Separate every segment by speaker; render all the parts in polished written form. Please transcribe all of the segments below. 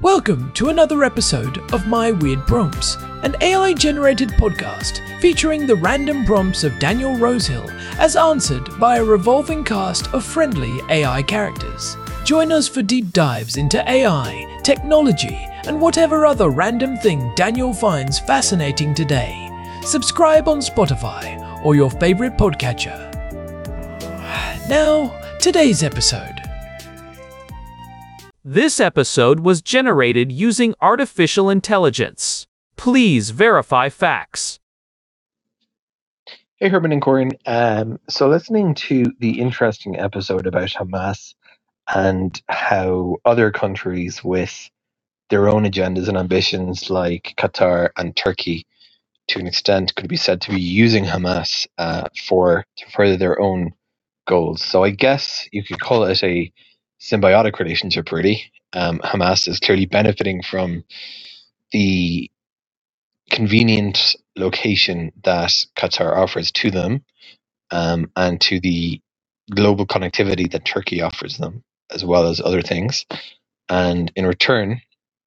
Speaker 1: Welcome to another episode of My Weird Prompts, an AI-generated podcast featuring the random prompts of Daniel Rosehill as answered by a revolving cast of friendly AI characters. Join us for deep dives into AI, technology, and whatever other random thing Daniel finds fascinating today. Subscribe on Spotify or your favorite podcatcher. Now, today's episode.
Speaker 2: This episode was generated using artificial intelligence. Please verify facts.
Speaker 3: Hey, Herman and Corin. So listening to the interesting episode about Hamas and how other countries with their own agendas and ambitions like Qatar and Turkey to an extent could be said to be using Hamas to further their own goals. So I guess you could call it a symbiotic relationship, really. Hamas is clearly benefiting from the convenient location that Qatar offers to them, and to the global connectivity that Turkey offers them, as well as other things. And in return,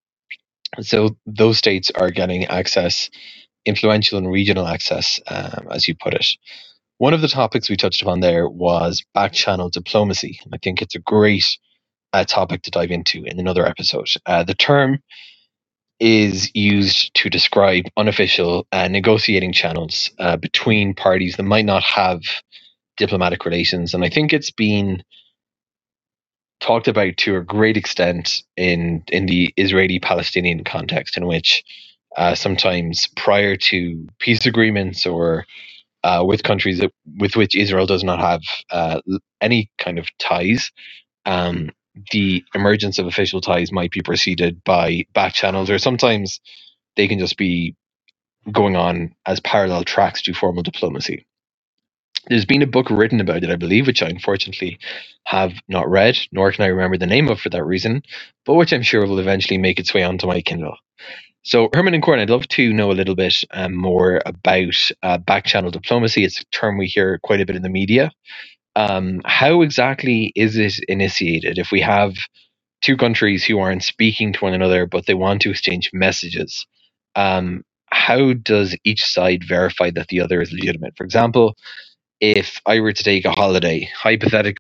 Speaker 3: so those states are getting access, influential and regional access, as you put it. One of the topics we touched upon there was back-channel diplomacy. I think it's a great topic to dive into in another episode. The term is used to describe unofficial negotiating channels between parties that might not have diplomatic relations. And I think it's been talked about to a great extent in the Israeli-Palestinian context, in which sometimes prior to peace agreements or with countries with which Israel does not have any kind of ties, the emergence of official ties might be preceded by back channels, or sometimes they can just be going on as parallel tracks to formal diplomacy. There's been a book written about it, I believe, which I unfortunately have not read, nor can I remember the name of for that reason, but which I'm sure will eventually make its way onto my Kindle. So, Herman and Corin, I'd love to know a little bit more about back channel diplomacy. It's a term we hear quite a bit in the media. How exactly is it initiated? If we have two countries who aren't speaking to one another, but they want to exchange messages, how does each side verify that the other is legitimate? For example, if I were to take a holiday, hypothetically,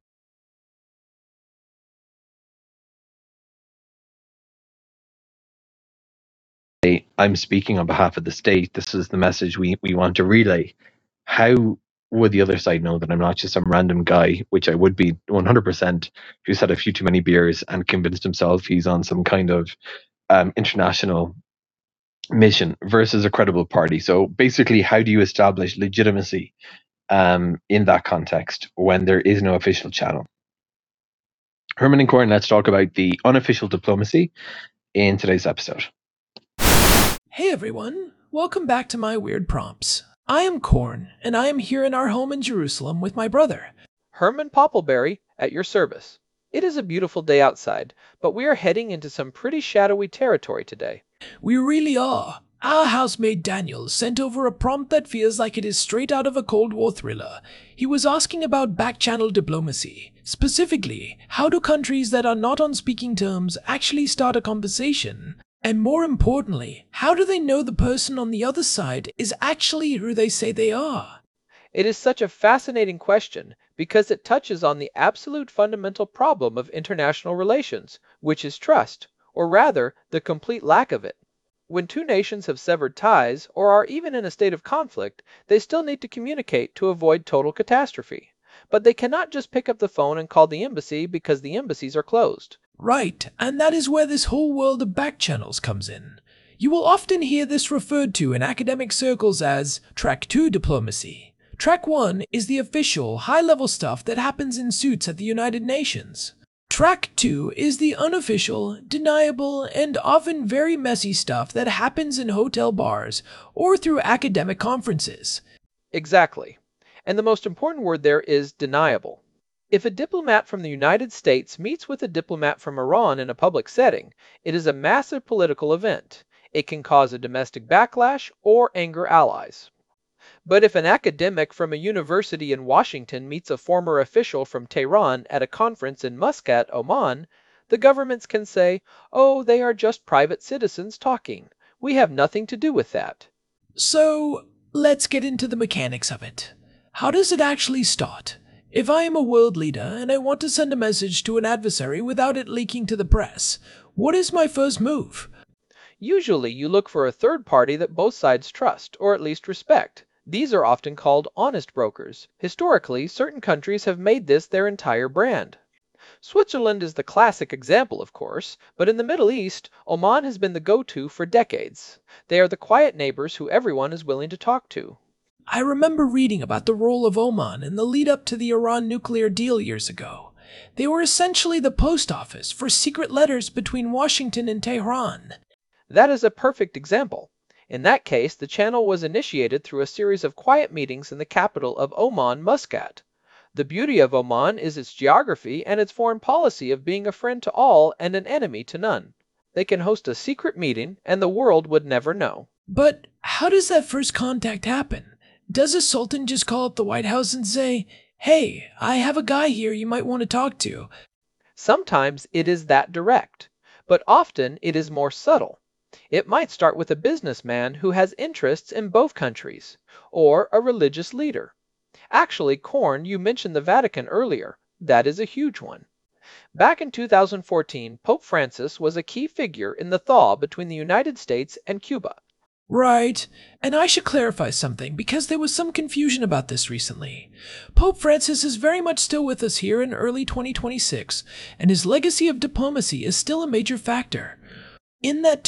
Speaker 3: I'm speaking on behalf of the state, this is the message we want to relay. How would the other side know that I'm not just some random guy, which I would be 100%, who's had a few too many beers and convinced himself he's on some kind of international mission, versus a credible party? So basically, how do you establish legitimacy in that context when there is no official channel? Herman and Corin, let's talk about the unofficial diplomacy in today's episode.
Speaker 1: Hey everyone, welcome back to My Weird Prompts. I am Korn, and I am here in our home in Jerusalem with my brother,
Speaker 4: Herman Poppleberry, at your service. It is a beautiful day outside, but we are heading into some pretty shadowy territory today.
Speaker 1: We really are. Our housemate Daniel sent over a prompt that feels like it is straight out of a Cold War thriller. He was asking about back-channel diplomacy. Specifically, how do countries that are not on speaking terms actually start a conversation? And more importantly, how do they know the person on the other side is actually who they say they are?
Speaker 4: It is such a fascinating question because it touches on the absolute fundamental problem of international relations, which is trust, or rather, the complete lack of it. When two nations have severed ties, or are even in a state of conflict, they still need to communicate to avoid total catastrophe. But they cannot just pick up the phone and call the embassy because the embassies are closed.
Speaker 1: Right, and that is where this whole world of back channels comes in. You will often hear this referred to in academic circles as Track 2 diplomacy. Track 1 is the official, high-level stuff that happens in suits at the United Nations. Track 2 is the unofficial, deniable, and often very messy stuff that happens in hotel bars or through academic conferences.
Speaker 4: Exactly. And the most important word there is deniable. If a diplomat from the United States meets with a diplomat from Iran in a public setting, it is a massive political event. It can cause a domestic backlash or anger allies. But if an academic from a university in Washington meets a former official from Tehran at a conference in Muscat, Oman, The governments can say, oh, they are just private citizens talking. We have nothing to do with that.
Speaker 1: So, let's get into the mechanics of it. How does it actually start? If I am a world leader and I want to send a message to an adversary without it leaking to the press, what is my first move?
Speaker 4: Usually, you look for a third party that both sides trust, or at least respect. These are often called honest brokers. Historically, certain countries have made this their entire brand. Switzerland is the classic example, of course, but in the Middle East, Oman has been the go-to for decades. They are the quiet neighbors who everyone is willing to talk to.
Speaker 1: I remember reading about the role of Oman in the lead up to the Iran nuclear deal years ago. They were essentially the post office for secret letters between Washington and Tehran.
Speaker 4: That is a perfect example. In that case, the channel was initiated through a series of quiet meetings in the capital of Oman, Muscat. The beauty of Oman is its geography and its foreign policy of being a friend to all and an enemy to none. They can host a secret meeting and the world would never know.
Speaker 1: But how does that first contact happen? Does a sultan just call up the White House and say, "Hey, I have a guy here you might want to talk to"?
Speaker 4: Sometimes it is that direct, but often it is more subtle. It might start with a businessman who has interests in both countries, or a religious leader. Actually, Korn, you mentioned the Vatican earlier. That is a huge one. Back in 2014, Pope Francis was a key figure in the thaw between the United States and Cuba.
Speaker 1: Right, and I should clarify something because there was some confusion about this recently. Pope Francis is very much still with us here in early 2026, and his legacy of diplomacy is still a major factor. In that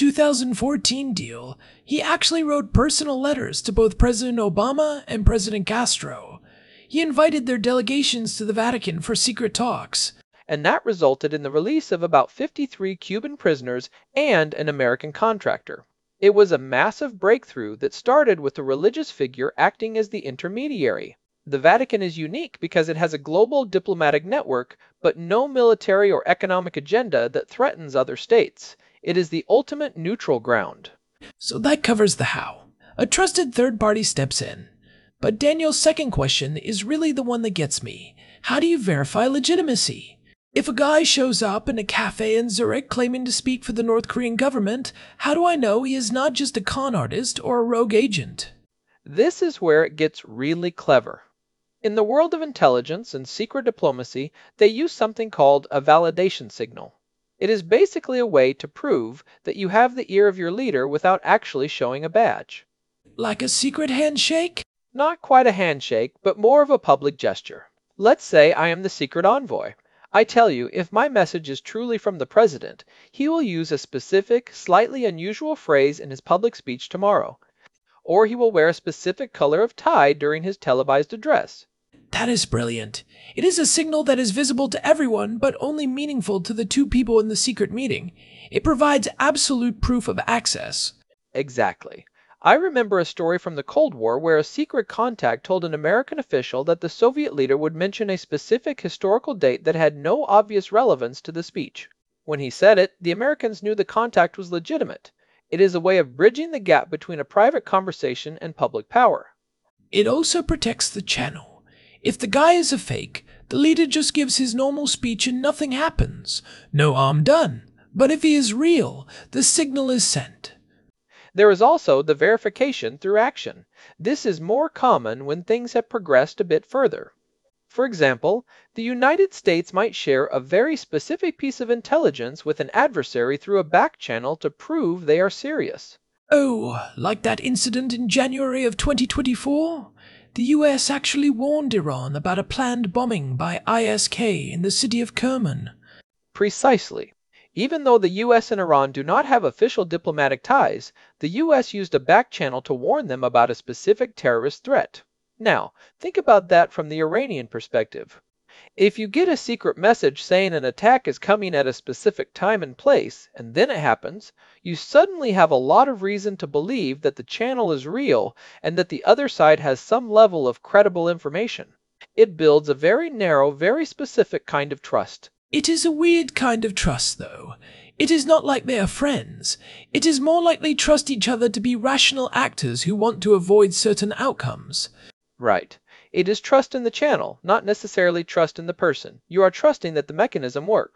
Speaker 1: 2014 deal, he actually wrote personal letters to both President Obama and President Castro. He invited their delegations to the Vatican for secret talks.
Speaker 4: And that resulted in the release of about 53 Cuban prisoners and an American contractor. It was a massive breakthrough that started with a religious figure acting as the intermediary. The Vatican is unique because it has a global diplomatic network, but no military or economic agenda that threatens other states. It is the ultimate neutral ground.
Speaker 1: So that covers the how. A trusted third party steps in. But Daniel's second question is really the one that gets me. How do you verify legitimacy? If a guy shows up in a cafe in Zurich claiming to speak for the North Korean government, how do I know he is not just a con artist or a rogue agent?
Speaker 4: This is where it gets really clever. In the world of intelligence and secret diplomacy, they use something called a validation signal. It is basically a way to prove that you have the ear of your leader without actually showing a badge.
Speaker 1: Like a secret handshake?
Speaker 4: Not quite a handshake, but more of a public gesture. Let's say I am the secret envoy. I tell you, if my message is truly from the president, he will use a specific, slightly unusual phrase in his public speech tomorrow. Or he will wear a specific color of tie during his televised address.
Speaker 1: That is brilliant. It is a signal that is visible to everyone, but only meaningful to the two people in the secret meeting. It provides absolute proof of access.
Speaker 4: Exactly. I remember a story from the Cold War where a secret contact told an American official that the Soviet leader would mention a specific historical date that had no obvious relevance to the speech. When he said it, the Americans knew the contact was legitimate. It is a way of bridging the gap between a private conversation and public power.
Speaker 1: It also protects the channel. If the guy is a fake, the leader just gives his normal speech and nothing happens. No harm done. But if he is real, the signal is sent.
Speaker 4: There is also the verification through action. This is more common when things have progressed a bit further. For example, the United States might share a very specific piece of intelligence with an adversary through a back channel to prove they are serious.
Speaker 1: Oh, like that incident in January of 2024? The US actually warned Iran about a planned bombing by ISK in the city of Kerman.
Speaker 4: Precisely. Even though the US and Iran do not have official diplomatic ties, the US used a back channel to warn them about a specific terrorist threat. Now, think about that from the Iranian perspective. If you get a secret message saying an attack is coming at a specific time and place, and then it happens, you suddenly have a lot of reason to believe that the channel is real and that the other side has some level of credible information. It builds a very narrow, very specific kind of trust.
Speaker 1: It is a weird kind of trust, though. It is not like they are friends. It is more like they trust each other to be rational actors who want to avoid certain outcomes.
Speaker 4: Right. It is trust in the channel, not necessarily trust in the person. You are trusting that the mechanism works.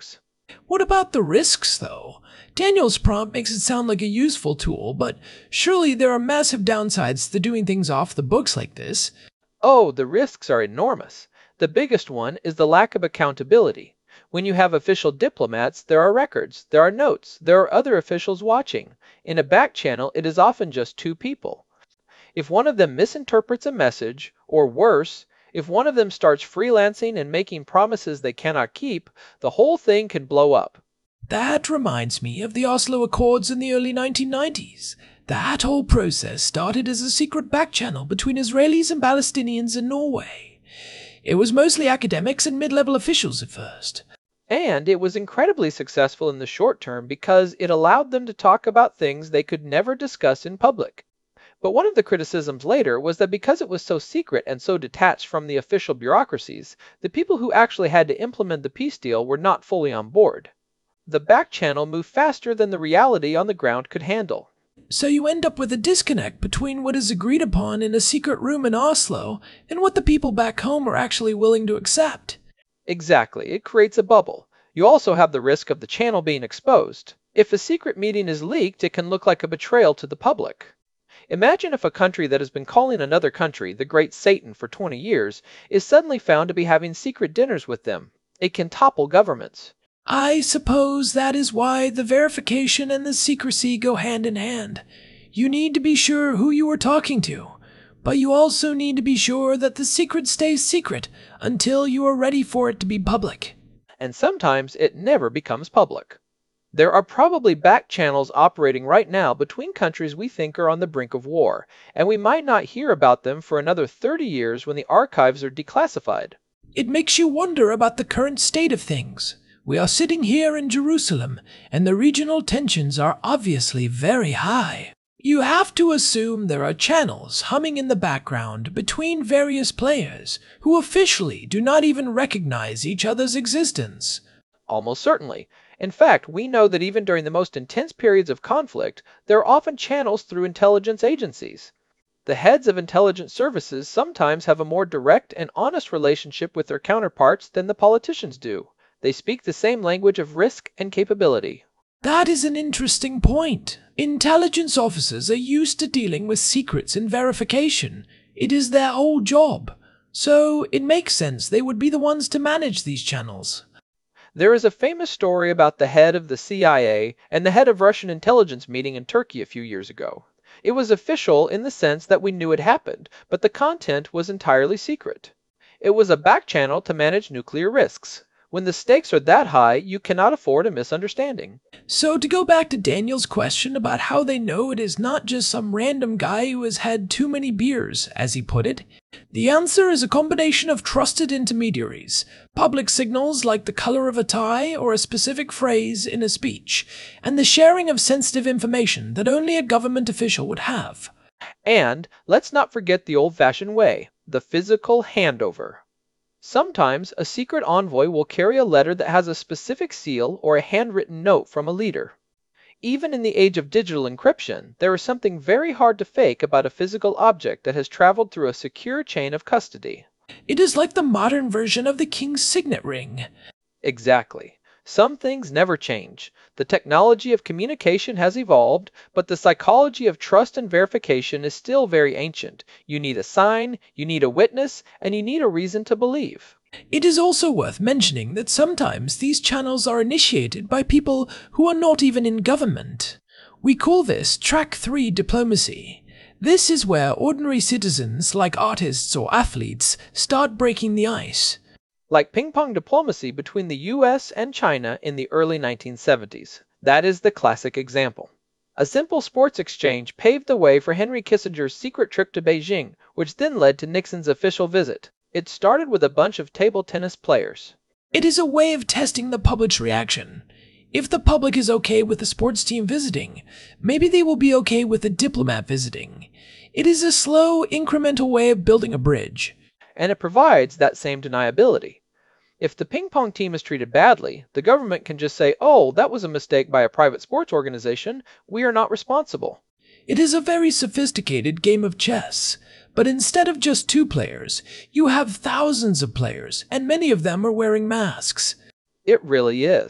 Speaker 1: What about the risks, though? Daniel's prompt makes it sound like a useful tool, but surely there are massive downsides to doing things off the books like this.
Speaker 4: Oh, the risks are enormous. The biggest one is the lack of accountability. When you have official diplomats, there are records, there are notes, there are other officials watching. In a back channel, it is often just two people. If one of them misinterprets a message, or worse, if one of them starts freelancing and making promises they cannot keep, the whole thing can blow up.
Speaker 1: That reminds me of the Oslo Accords in the early 1990s. That whole process started as a secret back channel between Israelis and Palestinians in Norway. It was mostly academics and mid-level officials at first.
Speaker 4: And it was incredibly successful in the short term because it allowed them to talk about things they could never discuss in public. But one of the criticisms later was that because it was so secret and so detached from the official bureaucracies, the people who actually had to implement the peace deal were not fully on board. The back channel moved faster than the reality on the ground could handle.
Speaker 1: So you end up with a disconnect between what is agreed upon in a secret room in Oslo and what the people back home are actually willing to accept.
Speaker 4: Exactly, it creates a bubble. You also have the risk of the channel being exposed. If a secret meeting is leaked, it can look like a betrayal to the public. Imagine if a country that has been calling another country the Great Satan for 20 years is suddenly found to be having secret dinners with them. It can topple governments.
Speaker 1: I suppose that is why the verification and the secrecy go hand in hand. You need to be sure who you are talking to, but you also need to be sure that the secret stays secret until you are ready for it to be public.
Speaker 4: And sometimes it never becomes public. There are probably back channels operating right now between countries we think are on the brink of war, and we might not hear about them for another 30 years when the archives are declassified.
Speaker 1: It makes you wonder about the current state of things. We are sitting here in Jerusalem, and the regional tensions are obviously very high. You have to assume there are channels humming in the background between various players who officially do not even recognize each other's existence.
Speaker 4: Almost certainly. In fact, we know that even during the most intense periods of conflict, there are often channels through intelligence agencies. The heads of intelligence services sometimes have a more direct and honest relationship with their counterparts than the politicians do. They speak the same language of risk and capability.
Speaker 1: That is an interesting point. Intelligence officers are used to dealing with secrets and verification. It is their whole job. So it makes sense they would be the ones to manage these channels.
Speaker 4: There is a famous story about the head of the CIA and the head of Russian intelligence meeting in Turkey a few years ago. It was official in the sense that we knew it happened, but the content was entirely secret. It was a back channel to manage nuclear risks. When the stakes are that high, you cannot afford a misunderstanding.
Speaker 1: So to go back to Daniel's question about how they know it is not just some random guy who has had too many beers, as he put it, the answer is a combination of trusted intermediaries, public signals like the color of a tie or a specific phrase in a speech, and the sharing of sensitive information that only a government official would have.
Speaker 4: And let's not forget the old-fashioned way, the physical handover. Sometimes a secret envoy will carry a letter that has a specific seal or a handwritten note from a leader. Even in the age of digital encryption, there is something very hard to fake about a physical object that has traveled through a secure chain of custody.
Speaker 1: It is like the modern version of the king's signet ring.
Speaker 4: Exactly. Some things never change. The technology of communication has evolved, but the psychology of trust and verification is still very ancient. You need a sign, you need a witness, and you need a reason to believe.
Speaker 1: It is also worth mentioning that sometimes these channels are initiated by people who are not even in government. We call this Track 3 diplomacy. This is where ordinary citizens, like artists or athletes, start breaking the ice.
Speaker 4: Like ping-pong diplomacy between the US and China in the early 1970s. That is the classic example. A simple sports exchange paved the way for Henry Kissinger's secret trip to Beijing, which then led to Nixon's official visit. It started with a bunch of table tennis players.
Speaker 1: It is a way of testing the public's reaction. If the public is okay with the sports team visiting, maybe they will be okay with the diplomat visiting. It is a slow, incremental way of building a bridge.
Speaker 4: And it provides that same deniability. If the ping pong team is treated badly, the government can just say, oh, that was a mistake by a private sports organization, we are not responsible.
Speaker 1: It is a very sophisticated game of chess, but instead of just 2 players, you have thousands of players, and many of them are wearing masks.
Speaker 4: It really is.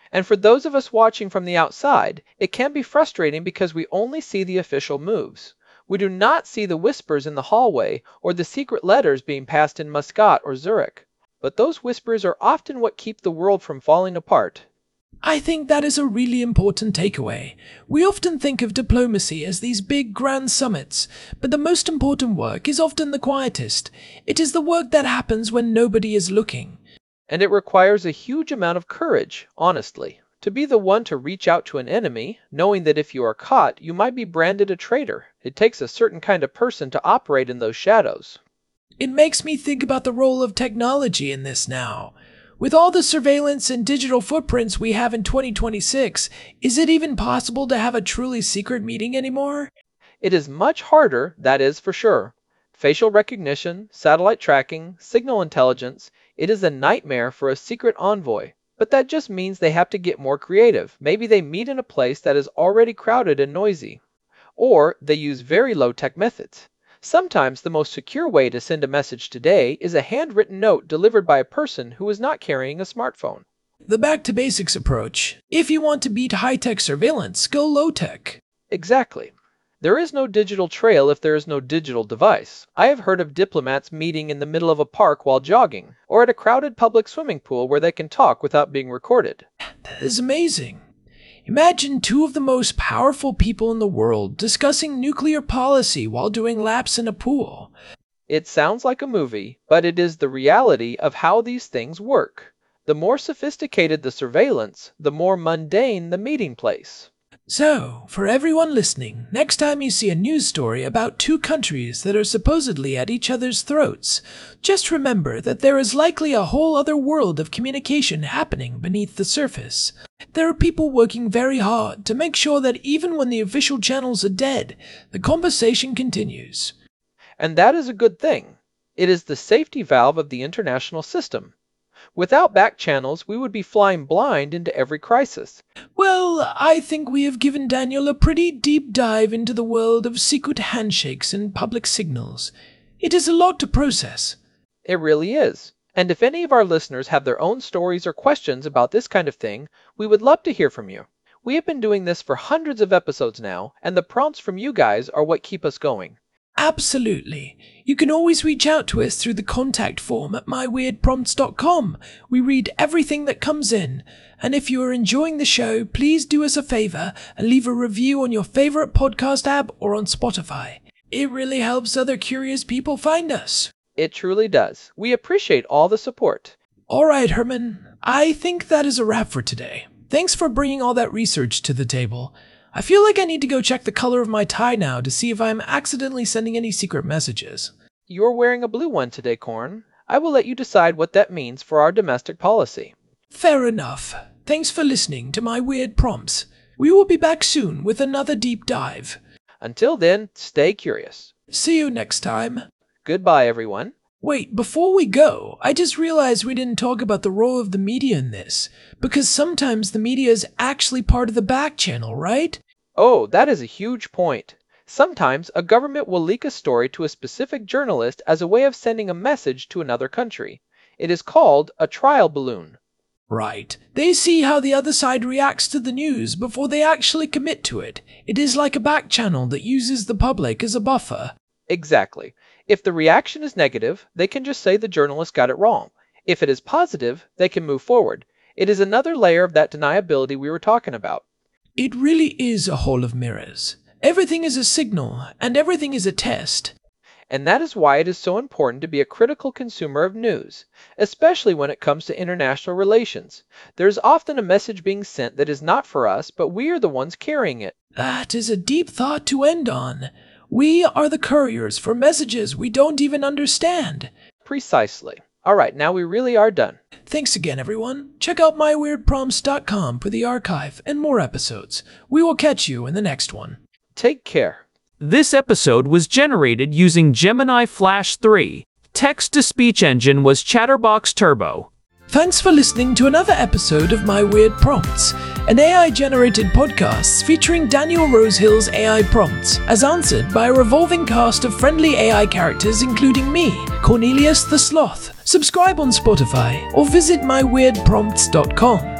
Speaker 4: And for those of us watching from the outside, it can be frustrating because we only see the official moves. We do not see the whispers in the hallway or the secret letters being passed in Muscat or Zurich. But those whispers are often what keep the world from falling apart.
Speaker 1: I think that is a really important takeaway. We often think of diplomacy as these big grand summits, but the most important work is often the quietest. It is the work that happens when nobody is looking.
Speaker 4: And it requires a huge amount of courage, honestly, to be the one to reach out to an enemy, knowing that if you are caught, you might be branded a traitor. It takes a certain kind of person to operate in those shadows.
Speaker 1: It makes me think about the role of technology in this now. With all the surveillance and digital footprints we have in 2026, is it even possible to have a truly secret meeting anymore?
Speaker 4: It is much harder, that is for sure. Facial recognition, satellite tracking, signal intelligence, it is a nightmare for a secret envoy. But that just means they have to get more creative. Maybe they meet in a place that is already crowded and noisy. Or they use very low-tech methods. Sometimes the most secure way to send a message today is a handwritten note delivered by a person who is not carrying a smartphone.
Speaker 1: The back-to-basics approach. If you want to beat high-tech surveillance, go low-tech.
Speaker 4: Exactly. There is no digital trail if there is no digital device. I have heard of diplomats meeting in the middle of a park while jogging, or at a crowded public swimming pool where they can talk without being recorded.
Speaker 1: That is amazing. Imagine two of the most powerful people in the world discussing nuclear policy while doing laps in a pool.
Speaker 4: It sounds like a movie, but it is the reality of how these things work. The more sophisticated the surveillance, the more mundane the meeting place.
Speaker 1: So, for everyone listening, next time you see a news story about two countries that are supposedly at each other's throats, just remember that there is likely a whole other world of communication happening beneath the surface. There are people working very hard to make sure that even when the official channels are dead, the conversation continues.
Speaker 4: And that is a good thing. It is the safety valve of the international system. Without back channels, we would be flying blind into every crisis.
Speaker 1: Well, I think we have given Daniel a pretty deep dive into the world of secret handshakes and public signals. It is a lot to process.
Speaker 4: It really is. And if any of our listeners have their own stories or questions about this kind of thing, we would love to hear from you. We have been doing this for hundreds of episodes now, and the prompts from you guys are what keep us going.
Speaker 1: Absolutely. You can always reach out to us through the contact form at myweirdprompts.com. We read everything that comes in. And if you are enjoying the show, please do us a favor and leave a review on your favorite podcast app or on Spotify. It really helps other curious people find us.
Speaker 4: It truly does. We appreciate all the support.
Speaker 1: All right, Herman. I think that is a wrap for today. Thanks for bringing all that research to the table. I feel like I need to go check the color of my tie now to see if I'm accidentally sending any secret messages.
Speaker 4: You're wearing a blue one today, Corn. I will let you decide what that means for our domestic policy.
Speaker 1: Fair enough. Thanks for listening to my weird prompts. We will be back soon with another deep dive.
Speaker 4: Until then, stay curious.
Speaker 1: See you next time.
Speaker 4: Goodbye, everyone.
Speaker 1: Wait, before we go, I just realized we didn't talk about the role of the media in this, because sometimes the media is actually part of the back channel, right?
Speaker 4: Oh, that is a huge point. Sometimes a government will leak a story to a specific journalist as a way of sending a message to another country. It is called a trial balloon.
Speaker 1: Right. They see how the other side reacts to the news before they actually commit to it. It is like a back channel that uses the public as a buffer.
Speaker 4: Exactly. If the reaction is negative, they can just say the journalist got it wrong. If it is positive, they can move forward. It is another layer of that deniability we were talking about.
Speaker 1: It really is a hall of mirrors. Everything is a signal, and everything is a test.
Speaker 4: And that is why it is so important to be a critical consumer of news, especially when it comes to international relations. There is often a message being sent that is not for us, but we are the ones carrying it.
Speaker 1: That is a deep thought to end on. We are the couriers for messages we don't even understand.
Speaker 4: Precisely. All right, now we really are done.
Speaker 1: Thanks again, everyone. Check out myweirdprompts.com for the archive and more episodes. We will catch you in the next one.
Speaker 4: Take care.
Speaker 2: This episode was generated using Gemini Flash 3. Text-to-speech engine was Chatterbox Turbo.
Speaker 1: Thanks for listening to another episode of My Weird Prompts, an AI-generated podcast featuring Daniel Rosehill's AI prompts, as answered by a revolving cast of friendly AI characters including me, Cornelius the Sloth. Subscribe on Spotify or visit myweirdprompts.com.